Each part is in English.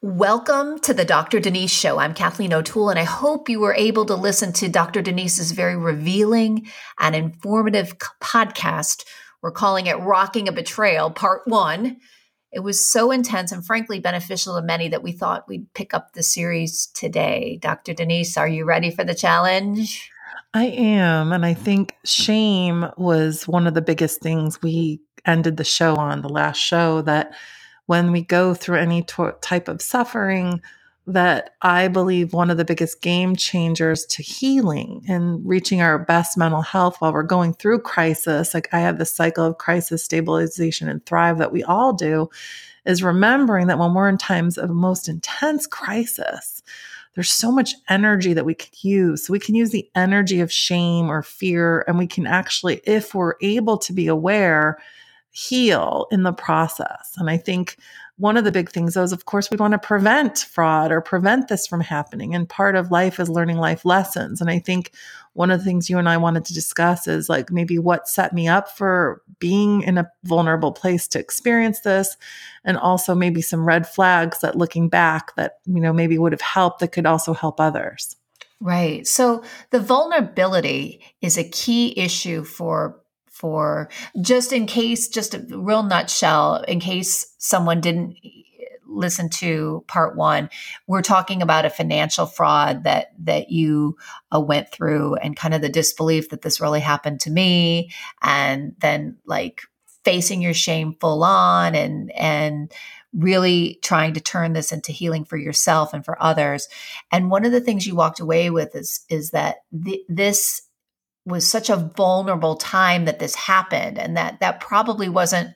Welcome to the Dr. Denise Show. I'm Kathleen O'Toole, and I hope you were able to listen to Dr. Denise's very revealing and informative podcast. We're calling it Rocking a Betrayal, Part 1. It was so intense and frankly beneficial to many that we thought we'd pick up the series today. Dr. Denise, are you ready for the challenge? I am. And I think shame was one of the biggest things we ended the show on, the last show, that when we go through any type of suffering, that I believe one of the biggest game changers to healing and reaching our best mental health while we're going through crisis, like I have the cycle of crisis, stabilization, and thrive that we all do, is remembering that when we're in times of most intense crisis, there's so much energy that we could use. So we can use the energy of shame or fear, and we can actually, if we're able to be aware, heal in the process. And I think one of the big things is, of course, we want to prevent fraud or prevent this from happening. And part of life is learning life lessons. And I think one of the things you and I wanted to discuss is like maybe what set me up for being in a vulnerable place to experience this. And also maybe some red flags that looking back that, maybe would have helped that could also help others. Right. So the vulnerability is a key issue for just in case, just a real nutshell, in case someone didn't listen to part 1, we're talking about a financial fraud that you went through and kind of the disbelief that this really happened to me, and then like facing your shame full on and really trying to turn this into healing for yourself and for others. And one of the things you walked away with is that this was such a vulnerable time that this happened, and that probably wasn't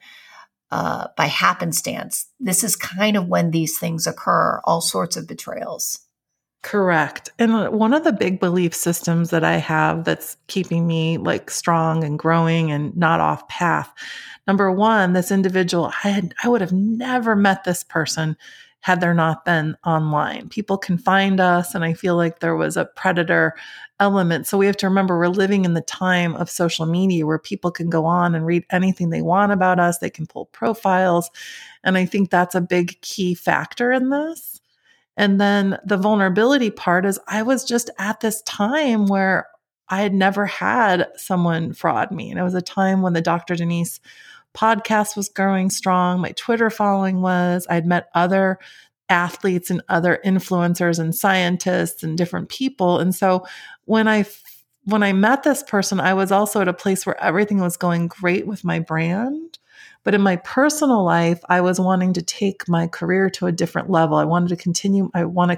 by happenstance. This is kind of when these things occur, all sorts of betrayals. Correct. And one of the big belief systems that I have that's keeping me like strong and growing and not off path. Number one, this individual, I would have never met this person had there not been online. People can find us, and I feel like there was a predator element. So we have to remember we're living in the time of social media where people can go on and read anything they want about us. They can pull profiles. And I think that's a big key factor in this. And then the vulnerability part is I was just at this time where I had never had someone fraud me. And it was a time when the Dr. Denise podcast was growing strong. My Twitter following was. I'd met other athletes and other influencers and scientists and different people. And so when I met this person, I was also at a place where everything was going great with my brand. But in my personal life, I was wanting to take my career to a different level. I want to continue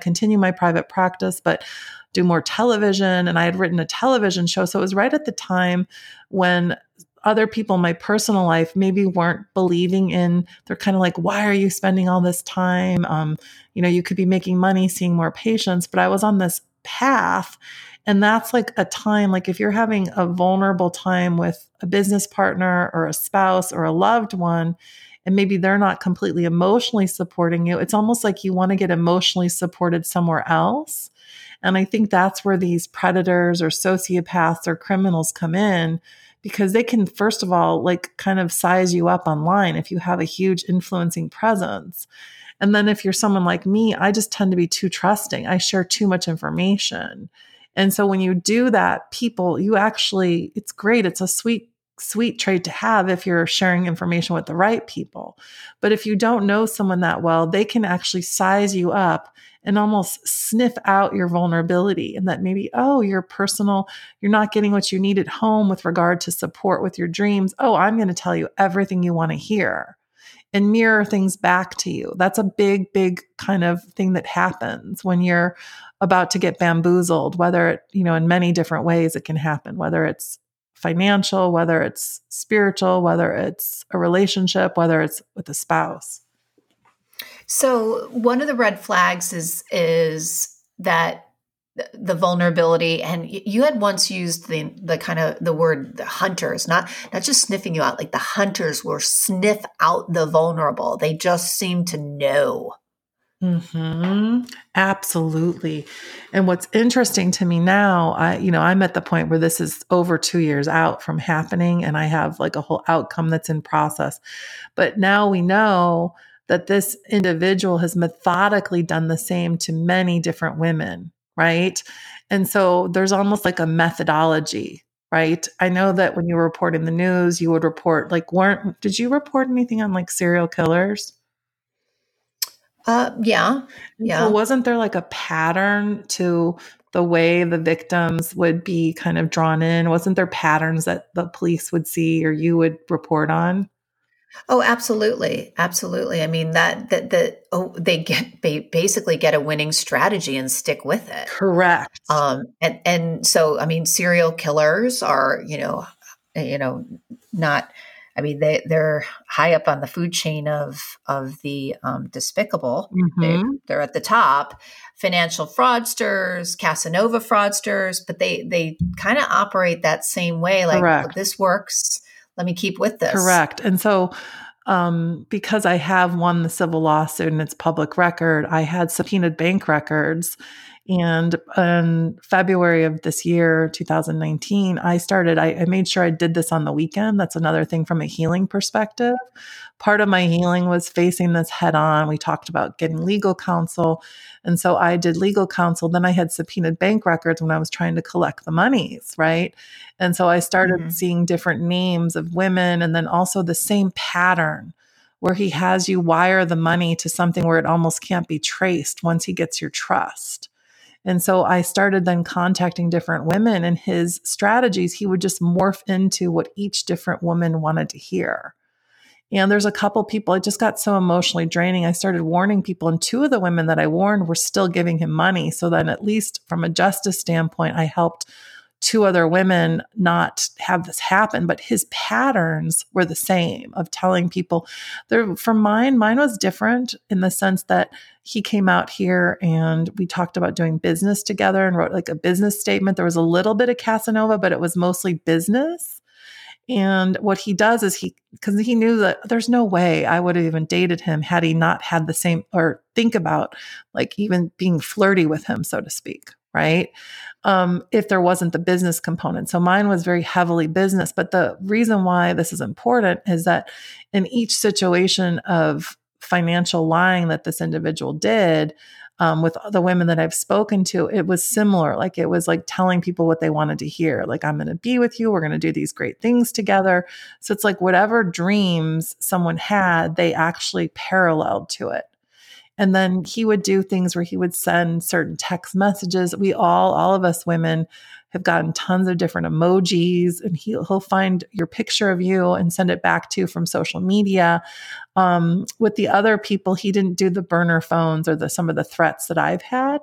my private practice, but do more television. And I had written a television show. So it was right at the time when other people in my personal life maybe weren't believing in, they're kind of like, why are you spending all this time? You could be making money, seeing more patients, but I was on this path. And that's like a time, like if you're having a vulnerable time with a business partner or a spouse or a loved one, and maybe they're not completely emotionally supporting you, it's almost like you want to get emotionally supported somewhere else. And I think that's where these predators or sociopaths or criminals come in, because they can, first of all, like kind of size you up online if you have a huge influencing presence. And then if you're someone like me, I just tend to be too trusting. I share too much information. And so when you do that, people, it's great. It's a sweet trait to have if you're sharing information with the right people. But if you don't know someone that well, they can actually size you up and almost sniff out your vulnerability, and that maybe, you're not getting what you need at home with regard to support with your dreams. I'm going to tell you everything you want to hear and mirror things back to you. That's a big, big kind of thing that happens when you're about to get bamboozled, whether it, in many different ways it can happen, whether it's financial, whether it's spiritual, whether it's a relationship, whether it's with a spouse. So one of the red flags is that the vulnerability, and you had once used the kind of the word the hunters, not just sniffing you out, like the hunters will sniff out the vulnerable. They just seem to know. Mm-hmm. Absolutely. And what's interesting to me now, I'm at the point where this is over 2 years out from happening, and I have like a whole outcome that's in process. But now we know that this individual has methodically done the same to many different women, right? And so there's almost like a methodology, right? I know that when you were reporting the news, you would report like, did you report anything on like serial killers? Yeah. And so Yeah. wasn't there like a pattern to the way the victims would be kind of drawn in? Wasn't there patterns that the police would see or you would report on? Oh, absolutely. Absolutely. I mean, they basically get a winning strategy and stick with it. Correct. And so, I mean, serial killers are, you know, not, I mean, they're high up on the food chain of the despicable. Mm-hmm. They're at the top. Financial fraudsters, Casanova fraudsters, but they kind of operate that same way. Like, Correct. this works. Let me keep with this. Correct. And so, because I have won the civil lawsuit and it's public record, I had subpoenaed bank records. And in February of this year, 2019, I made sure I did this on the weekend. That's another thing from a healing perspective. Part of my healing was facing this head on. We talked about getting legal counsel. And so I did legal counsel. Then I had subpoenaed bank records when I was trying to collect the monies, right? And so I started seeing different names of women and then also the same pattern where he has you wire the money to something where it almost can't be traced once he gets your trust. And so I started then contacting different women, and his strategies, he would just morph into what each different woman wanted to hear. And there's a couple people, it just got so emotionally draining. I started warning people, and two of the women that I warned were still giving him money. So then, at least from a justice standpoint, I helped two other women not have this happen, but his patterns were the same of telling people. From mine was different in the sense that he came out here and we talked about doing business together and wrote like a business statement. There was a little bit of Casanova, but it was mostly business. And what he does is because he knew that there's no way I would have even dated him had he not had the same, or think about like even being flirty with him, so to speak, right? If there wasn't the business component. So mine was very heavily business. But the reason why this is important is that in each situation of financial lying that this individual did, with the women that I've spoken to, it was similar. Like it was like telling people what they wanted to hear. Like, I'm going to be with you. We're going to do these great things together. So it's like whatever dreams someone had, they actually paralleled to it. And then he would do things where he would send certain text messages. All of us women have gotten tons of different emojis, and he'll find your picture of you and send it back to you from social media. With the other people, he didn't do the burner phones or some of the threats that I've had.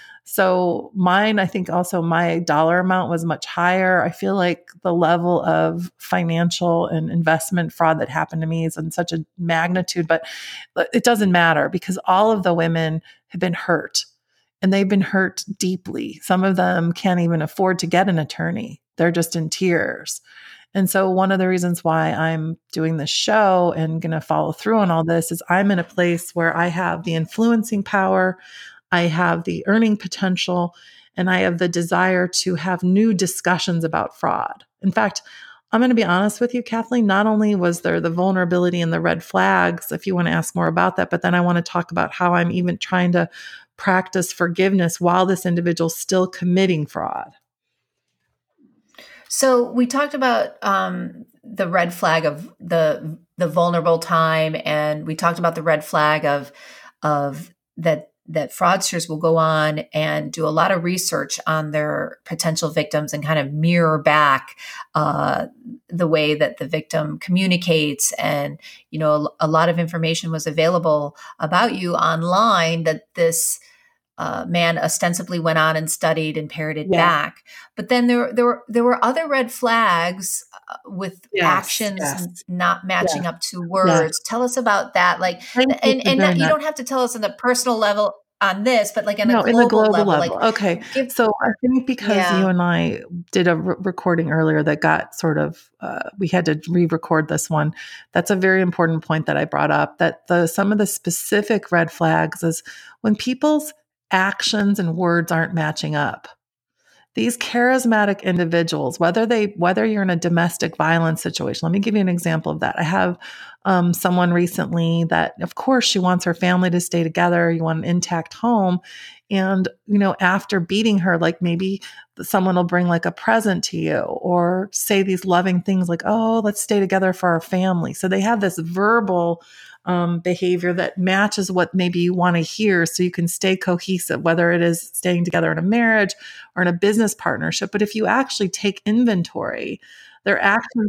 So mine, I think also my dollar amount was much higher. I feel like the level of financial and investment fraud that happened to me is in such a magnitude, but it doesn't matter because all of the women have been hurt, and they've been hurt deeply. Some of them can't even afford to get an attorney. They're just in tears. And so one of the reasons why I'm doing this show and going to follow through on all this is I'm in a place where I have the influencing power, I have the earning potential, and I have the desire to have new discussions about fraud. In fact, I'm going to be honest with you, Kathleen, not only was there the vulnerability and the red flags, if you want to ask more about that, but then I want to talk about how I'm even trying to practice forgiveness while this individual's still committing fraud. So we talked about the red flag of the vulnerable time, and we talked about the red flag of that fraudsters will go on and do a lot of research on their potential victims and kind of mirror back the way that the victim communicates. And, a lot of information was available about you online that this man ostensibly went on and studied and parroted back. But then there were other red flags with actions not matching up to words. Tell us about that. Like, and you don't have to tell us on the personal level on this, but like in a global level. Like, okay. So I think because you and I did a recording earlier that got sort of, we had to re-record this one. That's a very important point that I brought up, that some of the specific red flags is when people's actions and words aren't matching up. These charismatic individuals, whether you're in a domestic violence situation, let me give you an example of that. I have someone recently that, of course, she wants her family to stay together. You want an intact home. And, after beating her, like maybe someone will bring like a present to you or say these loving things like, oh, let's stay together for our family. So they have this verbal behavior that matches what maybe you want to hear so you can stay cohesive, whether it is staying together in a marriage or in a business partnership. But if you actually take inventory, their actions,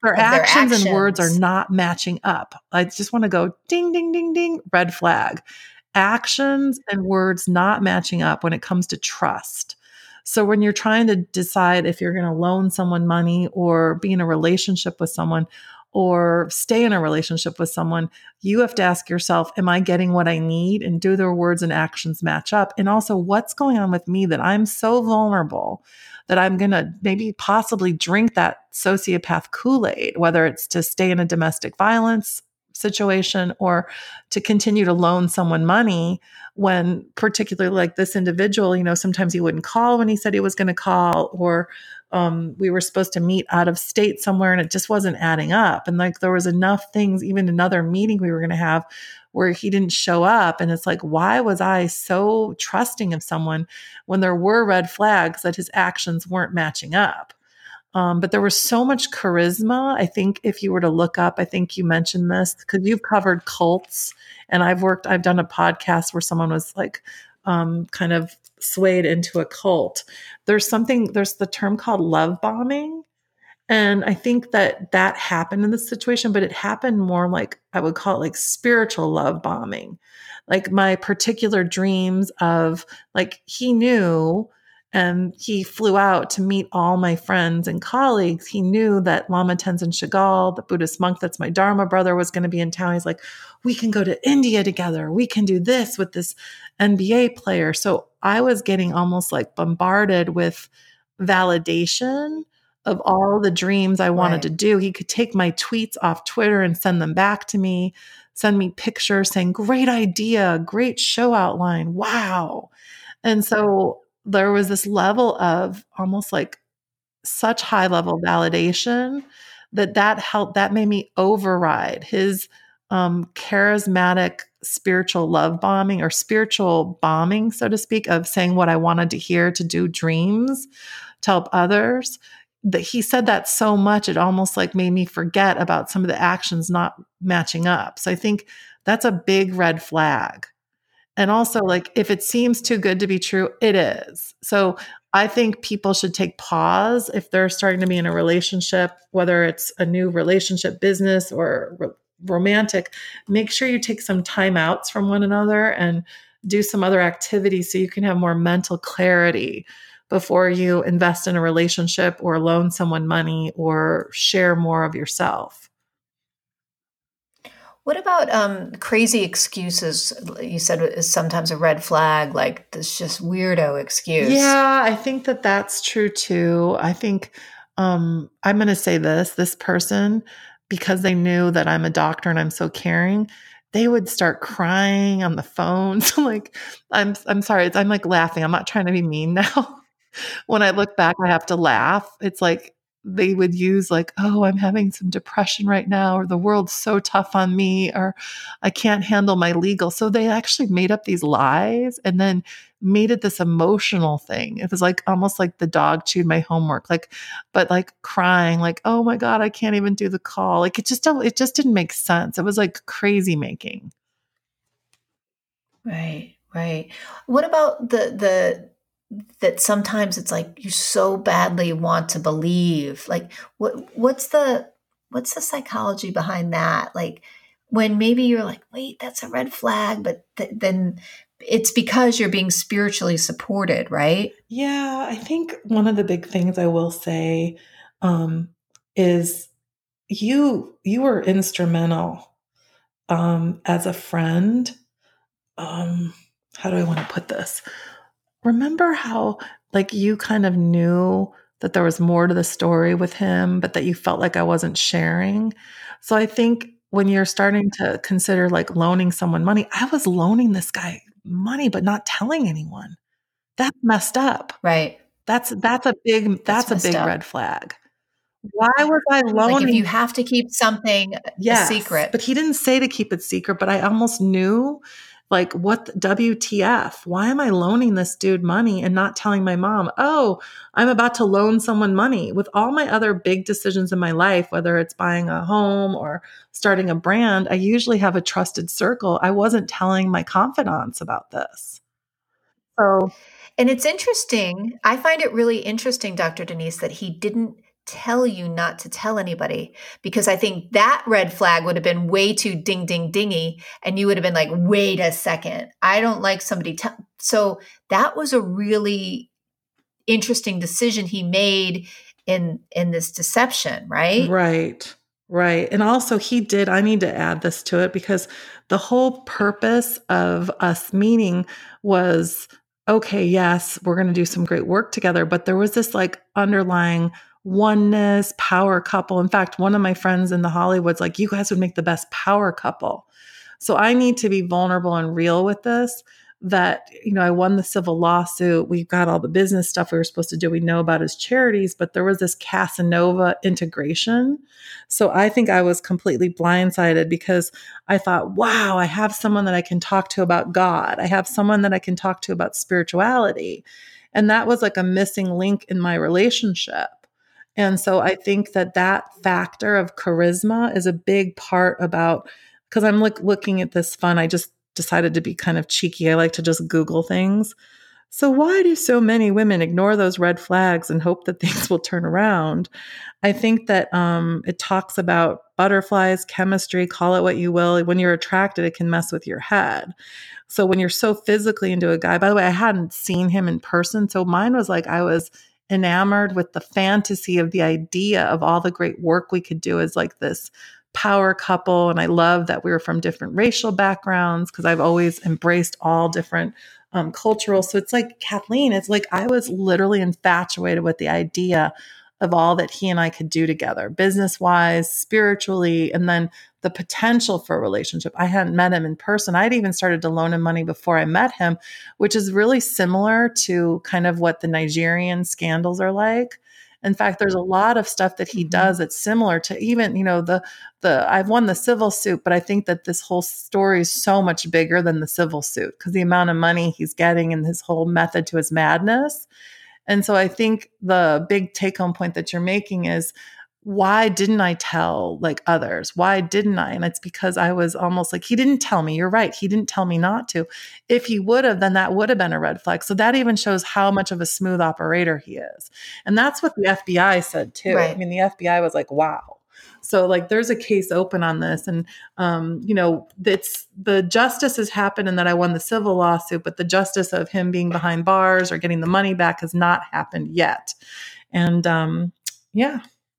and words are not matching up. I just want to go ding, ding, ding, ding, red flag. Actions and words not matching up when it comes to trust. So when you're trying to decide if you're going to loan someone money or be in a relationship with someone or stay in a relationship with someone, you have to ask yourself, am I getting what I need? And do their words and actions match up? And also, what's going on with me that I'm so vulnerable that I'm going to maybe possibly drink that sociopath Kool-Aid, whether it's to stay in a domestic violence situation or to continue to loan someone money when, particularly like this individual, sometimes he wouldn't call when he said he was going to call, or we were supposed to meet out of state somewhere and it just wasn't adding up. And like there was enough things, even another meeting we were going to have where he didn't show up. And it's like, why was I so trusting of someone when there were red flags that his actions weren't matching up? But there was so much charisma. I think if you were to look up, I think you mentioned this because you've covered cults and I've done a podcast where someone was like, kind of swayed into a cult. There's the term called love bombing. And I think that happened in this situation, but it happened more like, I would call it like spiritual love bombing. Like my particular dreams of like, he knew and he flew out to meet all my friends and colleagues. He knew that Lama Tenzin Chagall, the Buddhist monk that's my Dharma brother, was going to be in town. He's like, we can go to India together. We can do this with this NBA player. So I was getting almost like bombarded with validation of all the dreams I wanted to do. He could take my tweets off Twitter and send them back to me, send me pictures saying, great idea, great show outline. Wow. And so there was this level of almost like such high level validation that made me override his charismatic spiritual love bombing or spiritual bombing, so to speak, of saying what I wanted to hear to do dreams to help others. That he said that so much, it almost like made me forget about some of the actions not matching up. So I think that's a big red flag. And also, like, if it seems too good to be true, it is. So I think people should take pause if they're starting to be in a relationship, whether it's a new relationship, business, or romantic. Make sure you take some time outs from one another and do some other activities so you can have more mental clarity before you invest in a relationship or loan someone money or share more of yourself. What about crazy excuses? You said is sometimes a red flag, like this just weirdo excuse. Yeah, I think that that's true too. I think I'm going to say this person, because they knew that I'm a doctor and I'm so caring, they would start crying on the phone. So like, I'm sorry. I'm like laughing. I'm not trying to be mean now. When I look back, I have to laugh. It's like they would use like, oh, I'm having some depression right now, or the world's so tough on me, or I can't handle my legal. So they actually made up these lies and then made it this emotional thing. It was like almost like the dog chewed my homework, but like crying, like, oh my God, I can't even do the call. Like it just didn't make sense. It was like crazy making. Right, right. What about that sometimes it's like you so badly want to believe. Like what's the psychology behind that? Like when maybe you're like, wait, that's a red flag, but then it's because you're being spiritually supported, right? Yeah, I think one of the big things I will say is you were instrumental as a friend. How do I want to put this? Remember how like you kind of knew that there was more to the story with him, but that you felt like I wasn't sharing. So I think when you're starting to consider like loaning someone money, I was loaning this guy money, but not telling anyone. That's messed up. Right. That's a big That's red up. flag. Why was I Like if you loaning? have to keep something a Yes, secret. but he didn't say to keep it secret, but I almost knew, like, what WTF? Why am I loaning this dude money and not telling my mom, oh, I'm about to loan someone money? With all my other big decisions in my life, whether it's buying a home or starting a brand, I usually have a trusted circle. I wasn't telling my confidants about this. So, And it's interesting. I find it really interesting, Dr. Denise, that he didn't tell you not to tell anybody, because I think that red flag would have been way too ding, ding, dingy. And you would have been like, wait a second. I don't like somebody. So that was a really interesting decision he made in this deception, right? right, right. And also, I need to add this to it because the whole purpose of us meeting was okay, yes, we're going to do some great work together. But there was this like underlying oneness, power couple. In fact, one of my friends in the Hollywoods, like, you guys would make the best power couple. So I need to be vulnerable and real with this. That, I won the civil lawsuit. We've got all the business stuff we were supposed to do. We know about his charities, but there was this Casanova integration. So I think I was completely blindsided because I thought, wow, I have someone that I can talk to about God. I have someone that I can talk to about spirituality. And that was like a missing link in my relationship. And so I think that factor of charisma is a big part about, because I'm looking at this fun. I just decided to be kind of cheeky. I like to just Google things. So why do so many women ignore those red flags and hope that things will turn around? I think that it talks about butterflies, chemistry, call it what you will. When you're attracted, it can mess with your head. So when you're so physically into a guy, by the way, I hadn't seen him in person. So mine was like I was enamored with the fantasy of the idea of all the great work we could do as like this power couple. And I love that we were from different racial backgrounds because I've always embraced all different cultural. So it's like Kathleen, it's like I was literally infatuated with the idea of all that he and I could do together, business wise, spiritually, and then the potential for a relationship. I hadn't met him in person. I'd even started to loan him money before I met him, which is really similar to kind of what the Nigerian scandals are like. In fact, there's a lot of stuff that he does that's similar to even, the I've won the civil suit, but I think that this whole story is so much bigger than the civil suit because the amount of money he's getting and his whole method to his madness. And so I think the big take home point that you're making is, why didn't I tell like others? Why didn't I? And it's because I was almost like, he didn't tell me. You're right. He didn't tell me not to. If he would have, then that would have been a red flag. So that even shows how much of a smooth operator he is. And that's what the FBI said too. I Right. mean, the FBI was like, wow. So like there's a case open on this. And, it's the justice has happened and that I won the civil lawsuit, but the justice of him being behind bars or getting the money back has not happened yet. And yeah.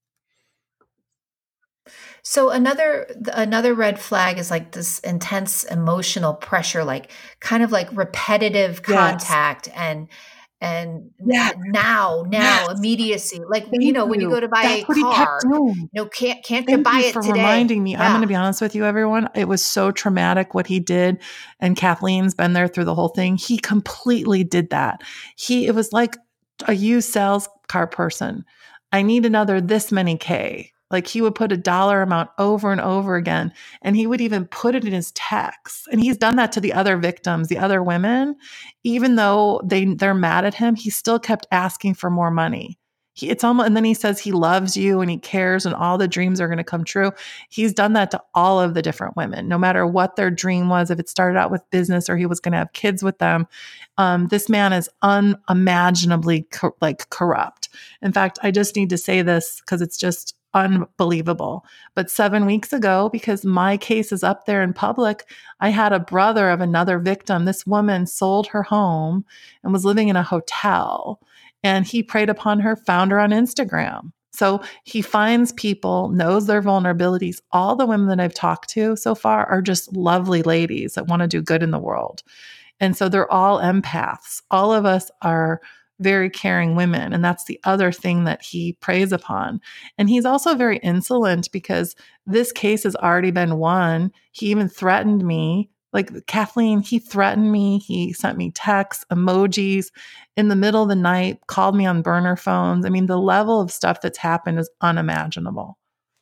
So another red flag is like this intense emotional pressure, like kind of like repetitive Yes. contact and Yes. now Yes. immediacy. Like, Thank when you you. go to buy That's a what he kept car, doing. can't you Thank buy you it for today? reminding me. I'm going Yeah. to be honest with you, everyone. It was so traumatic what he did. And Kathleen's been there through the whole thing. He completely did that. It was like a used sales car person. I need another this many K. Like he would put a dollar amount over and over again. And he would even put it in his texts. And he's done that to the other victims, the other women. Even though they're mad at him, he still kept asking for more money. It's almost, and then he says he loves you and he cares and all the dreams are going to come true. He's done that to all of the different women, no matter what their dream was. If it started out with business or he was going to have kids with them, this man is unimaginably corrupt. In fact, I just need to say this because it's just unbelievable. But 7 weeks ago, because my case is up there in public, I had a brother of another victim. This woman sold her home and was living in a hotel. And he preyed upon her, found her on Instagram. So he finds people, knows their vulnerabilities. All the women that I've talked to so far are just lovely ladies that want to do good in the world. And so they're all empaths. All of us are very caring women. And that's the other thing that he preys upon. And he's also very insolent because this case has already been won. He even threatened me Like Kathleen, he threatened me. He sent me texts, emojis in the middle of the night, called me on burner phones. I mean, the level of stuff that's happened is unimaginable.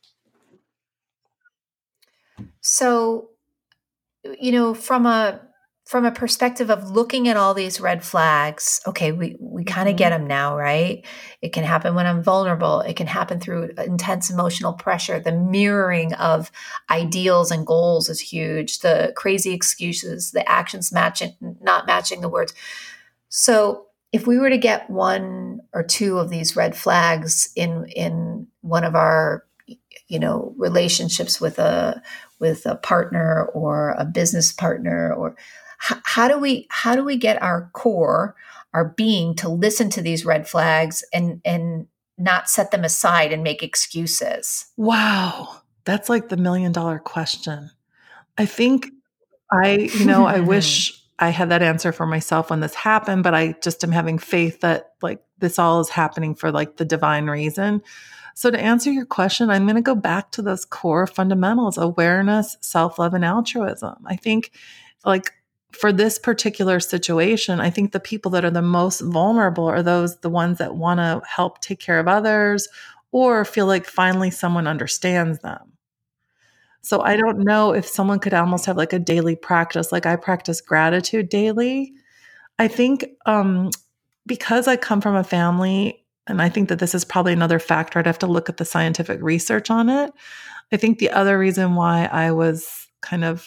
So, from a perspective of looking at all these red flags, okay, we kind of get them now, right? It can happen when I'm vulnerable. It can happen through intense emotional pressure. The mirroring of ideals and goals is huge. The crazy excuses, the actions not matching the words. So if we were to get one or two of these red flags in one of our relationships with a partner or a business partner, or how do we get our core, our being, to listen to these red flags and not set them aside and make excuses? Wow. That's like the $1 million question. I think I wish I had that answer for myself when this happened, but I just am having faith that like this all is happening for like the divine reason. So to answer your question, I'm going to go back to those core fundamentals: awareness, self-love, and altruism. I think like for this particular situation, I think the people that are the most vulnerable are the ones that want to help take care of others or feel like finally someone understands them. So I don't know if someone could almost have like a daily practice. Like I practice gratitude daily. I think because I come from a family, and I think that this is probably another factor, I'd have to look at the scientific research on it. I think the other reason why I was kind of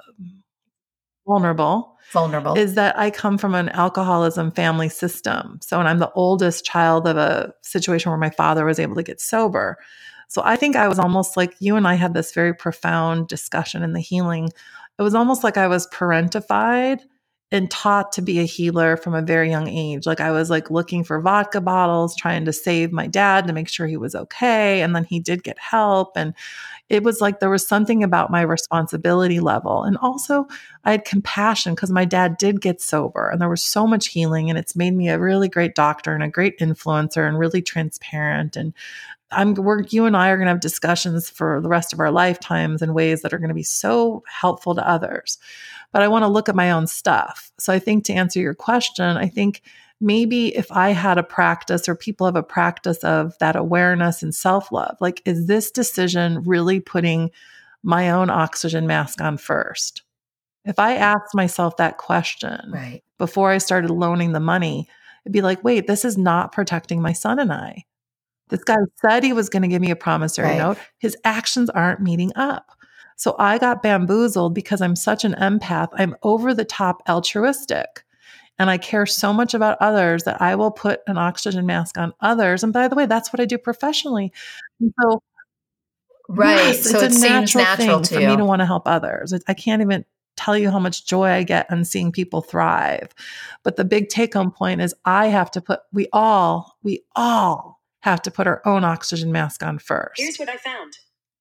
vulnerable is that I come from an alcoholism family system. So, and I'm the oldest child of a situation where my father was able to get sober. So I think I was almost like you and I had this very profound discussion in the healing. It was almost like I was parentified and taught to be a healer from a very young age. Like I was like looking for vodka bottles, trying to save my dad to make sure he was okay. And then he did get help. And it was like there was something about my responsibility level. And also, I had compassion because my dad did get sober and there was so much healing. And it's made me a really great doctor and a great influencer and really transparent. And you and I are going to have discussions for the rest of our lifetimes in ways that are going to be so helpful to others. But I want to look at my own stuff. So I think to answer your question, I think maybe if I had a practice or people have a practice of that awareness and self-love, like, is this decision really putting my own oxygen mask on first? If I asked myself that question before I started loaning the money, it'd be like, wait, this is not protecting my son and I. This guy said he was going to give me a promissory note. His actions aren't meeting up. So I got bamboozled because I'm such an empath. I'm over the top altruistic. And I care so much about others that I will put an oxygen mask on others. And by the way, that's what I do professionally. And so, yes, So it's it a seems natural natural thing to for me to you. want to help others. I can't even tell you how much joy I get on seeing people thrive. But the big take home point is we all have to put our own oxygen mask on first. Here's what I found.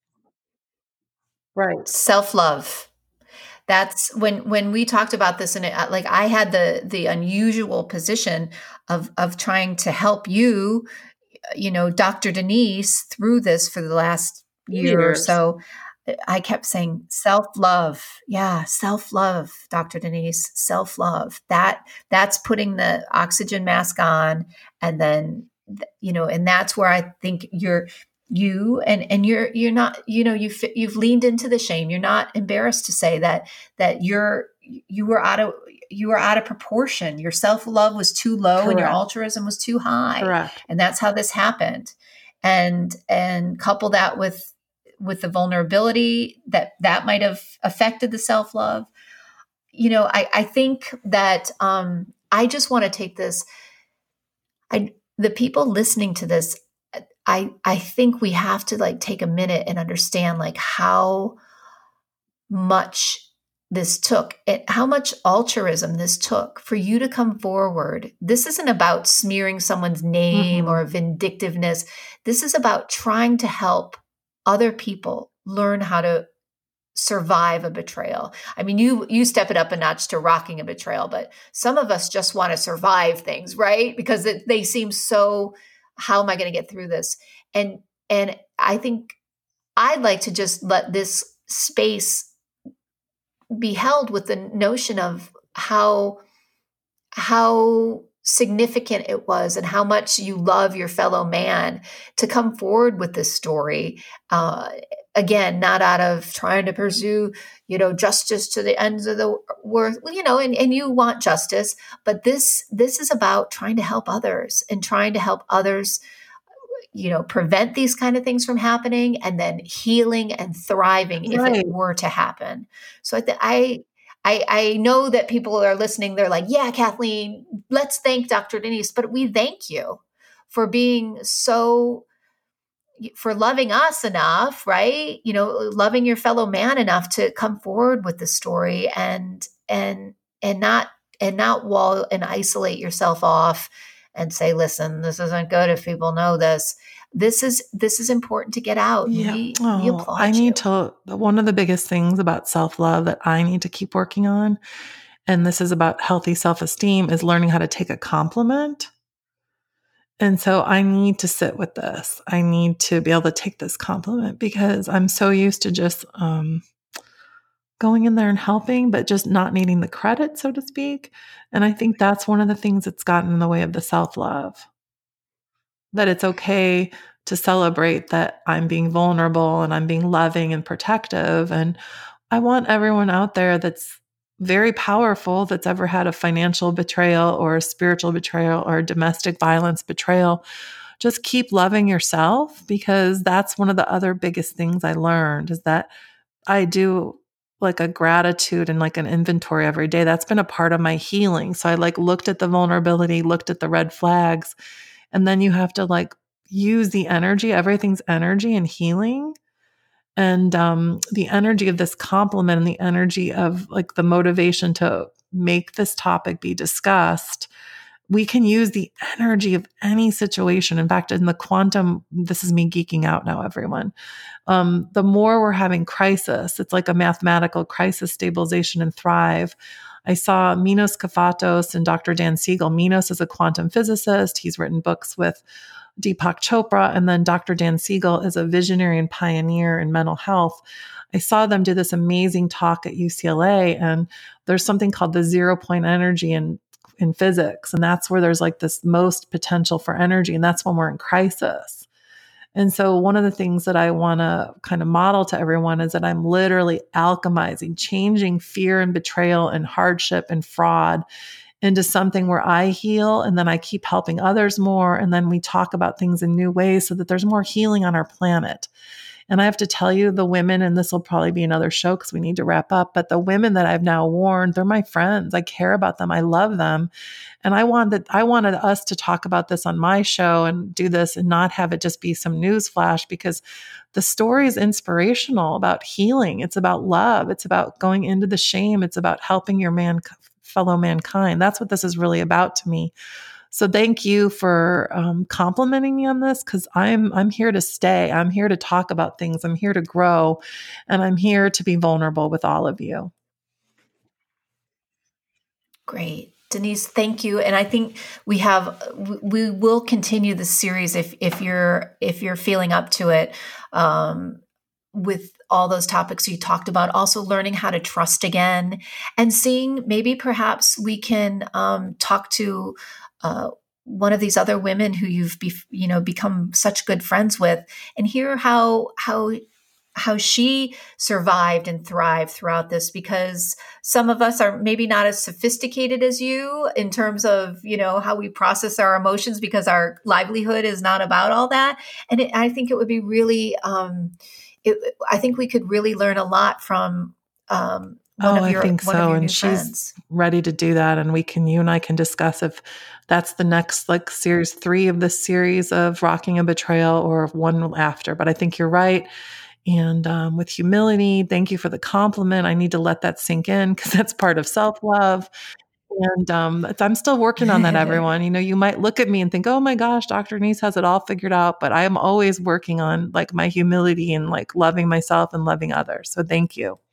Right. Self-love. That's when we talked about this, and like I had the unusual position of trying to help you, Dr. Denise, through this for the last year or so. I kept saying self-love. Yeah, self-love, Dr. Denise, self-love. That's putting the oxygen mask on, and then and that's where I think you're not, you've leaned into the shame. You're not embarrassed to say that you were out of proportion. Your self-love was too low. Correct. And your altruism was too high. Correct. And that's how this happened. And couple that with the vulnerability that might have affected the self-love. I think that I just want to take this. The people listening to this, I think we have to like take a minute and understand like how much this took, how much altruism this took for you to come forward. This isn't about smearing someone's name or vindictiveness. This is about trying to help other people learn how to survive a betrayal. I mean, you step it up a notch to rocking a betrayal, but some of us just want to survive things, right? Because they seem so, how am I going to get through this? And I think I'd like to just let this space be held with the notion of how significant it was and how much you love your fellow man to come forward with this story. Again, not out of trying to pursue, justice to the ends of the earth, and you want justice, but this is about trying to help others and trying to help others, prevent these kind of things from happening, and then healing and thriving if Right. it were to happen. So I know that people are listening. They're like, yeah, Kathleen, let's thank Dr. Denise. But we thank you for for loving us enough, right? Loving your fellow man enough to come forward with the story and not wall and isolate yourself off and say, listen, this isn't good if people know this. This is important to get out. And Yeah. we Oh, I applaud you. need to, one of the biggest things about self-love that I need to keep working on, and this is about healthy self-esteem, is learning how to take a compliment. And so I need to sit with this. I need to be able to take this compliment because I'm so used to just going in there and helping, but just not needing the credit, so to speak. And I think that's one of the things that's gotten in the way of the self-love. That it's okay to celebrate that I'm being vulnerable and I'm being loving and protective. And I want everyone out there that's very powerful, that's ever had a financial betrayal or a spiritual betrayal or a domestic violence betrayal, just keep loving yourself, because that's one of the other biggest things I learned is that I do like a gratitude and like an inventory every day. That's been a part of my healing. So I like looked at the vulnerability, looked at the red flags, and then you have to like use the energy, everything's energy and healing. And the energy of this compliment and the energy of like the motivation to make this topic be discussed, we can use the energy of any situation. In fact, in the quantum, this is me geeking out now, everyone. The more we're having crisis, it's like a mathematical crisis, stabilization, and thrive. I saw Minos Kafatos and Dr. Dan Siegel. Minos is a quantum physicist. He's written books with Deepak Chopra. And then Dr. Dan Siegel is a visionary and pioneer in mental health. I saw them do this amazing talk at UCLA, and there's something called the 0 point energy in physics. And that's where there's like this most potential for energy. And that's when we're in crisis. And so one of the things that I want to kind of model to everyone is that I'm literally alchemizing, changing fear and betrayal and hardship and fraud into something where I heal, and then I keep helping others more. And then we talk about things in new ways so that there's more healing on our planet. And I have to tell you, the women, and this will probably be another show because we need to wrap up, but the women that I've now warned, they're my friends. I care about them. I love them. And I wanted us to talk about this on my show and do this and not have it just be some news flash, because the story is inspirational about healing. It's about love. It's about going into the shame. It's about helping your fellow mankind. That's what this is really about to me. So thank you for complimenting me on this, because I'm here to stay. I'm here to talk about things. I'm here to grow, and I'm here to be vulnerable with all of you. Great. Denise, thank you. And I think we will continue this series if you're feeling up to it, with all those topics you talked about, also learning how to trust again and seeing maybe perhaps we can talk to one of these other women who you've become such good friends with, and hear how she survived and thrived throughout this, because some of us are maybe not as sophisticated as you in terms of, how we process our emotions, because our livelihood is not about all that. And I think it would be really, I think we could really learn a lot from I think one of so. your And new she's friends. ready to do that. And you and I can discuss if that's the next like series 3 of this series of Rocking a Betrayal, or one after. But I think you're right. And with humility, thank you for the compliment. I need to let that sink in, because that's part of self-love. And I'm still working on that, everyone. You might look at me and think, oh my gosh, Dr. Denise has it all figured out. But I am always working on like my humility and like loving myself and loving others. So thank you.